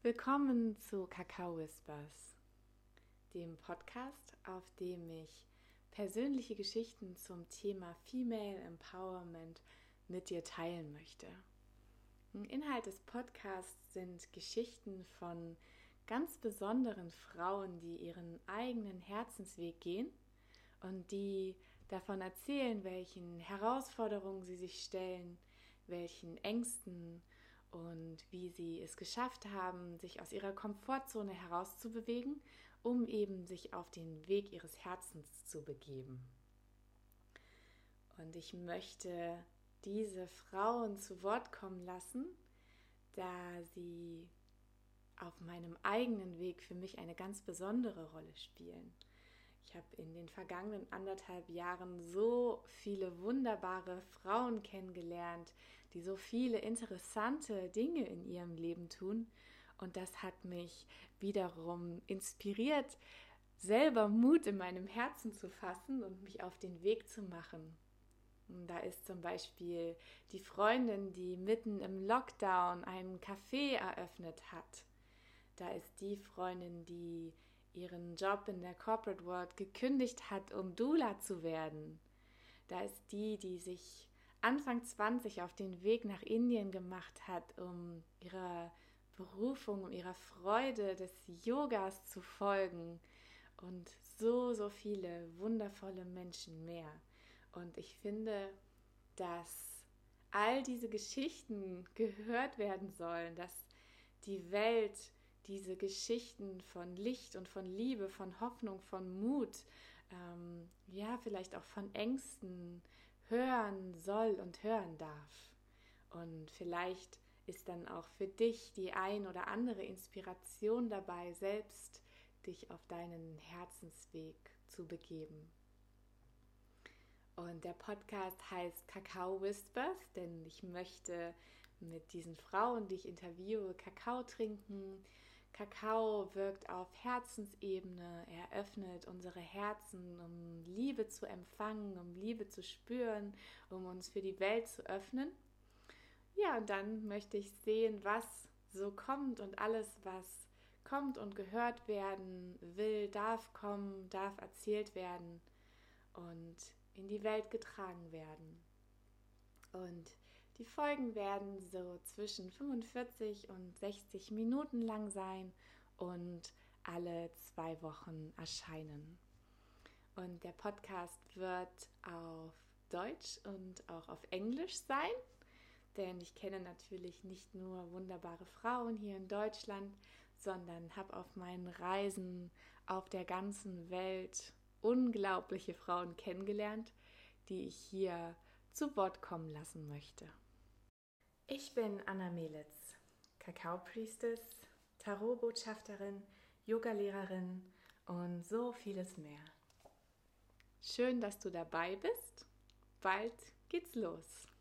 Willkommen zu Kakao Whispers, dem Podcast, auf dem ich persönliche Geschichten zum Thema Female Empowerment mit dir teilen möchte. Inhalt des Podcasts sind Geschichten von ganz besonderen Frauen, die ihren eigenen Herzensweg gehen und die davon erzählen, welchen Herausforderungen sie sich stellen, welchen Ängsten und wie sie es geschafft haben, sich aus ihrer Komfortzone herauszubewegen, um eben sich auf den Weg ihres Herzens zu begeben. Und ich möchte diese Frauen zu Wort kommen lassen, da sie auf meinem eigenen Weg für mich eine ganz besondere Rolle spielen. Ich habe in den vergangenen 1,5 Jahren so viele wunderbare Frauen kennengelernt, die so viele interessante Dinge in ihrem Leben tun. Und das hat mich wiederum inspiriert, selber Mut in meinem Herzen zu fassen und mich auf den Weg zu machen. Und da ist zum Beispiel die Freundin, die mitten im Lockdown einen Café eröffnet hat. Da ist die Freundin, die ihren Job in der Corporate World gekündigt hat, um Doula zu werden. Da ist die, die sich Anfang 20 auf den Weg nach Indien gemacht hat, um ihrer Berufung, um ihrer Freude des Yogas zu folgen. Und so viele wundervolle Menschen mehr. Und ich finde, dass all diese Geschichten gehört werden sollen, dass die Welt diese Geschichten von Licht und von Liebe, von Hoffnung, von Mut, vielleicht auch von Ängsten hören soll und hören darf. Und vielleicht ist dann auch für dich die ein oder andere Inspiration dabei, selbst dich auf deinen Herzensweg zu begeben. Und der Podcast heißt Kakao Whispers, denn ich möchte mit diesen Frauen, die ich interviewe, Kakao trinken. Kakao wirkt auf Herzensebene, er öffnet unsere Herzen, um Liebe zu empfangen, um Liebe zu spüren, um uns für die Welt zu öffnen. Ja, und dann möchte ich sehen, was so kommt, und alles, was kommt und gehört werden will, darf kommen, darf erzählt werden und in die Welt getragen werden. Und die Folgen werden so zwischen 45 und 60 Minuten lang sein und alle 2 Wochen erscheinen. Und der Podcast wird auf Deutsch und auch auf Englisch sein, denn ich kenne natürlich nicht nur wunderbare Frauen hier in Deutschland, sondern habe auf meinen Reisen auf der ganzen Welt unglaubliche Frauen kennengelernt, die ich hier zu Wort kommen lassen möchte. Ich bin Anna Melitz, Kakao-Priestess, Tarot-Botschafterin, Yoga-Lehrerin und so vieles mehr. Schön, dass du dabei bist. Bald geht's los.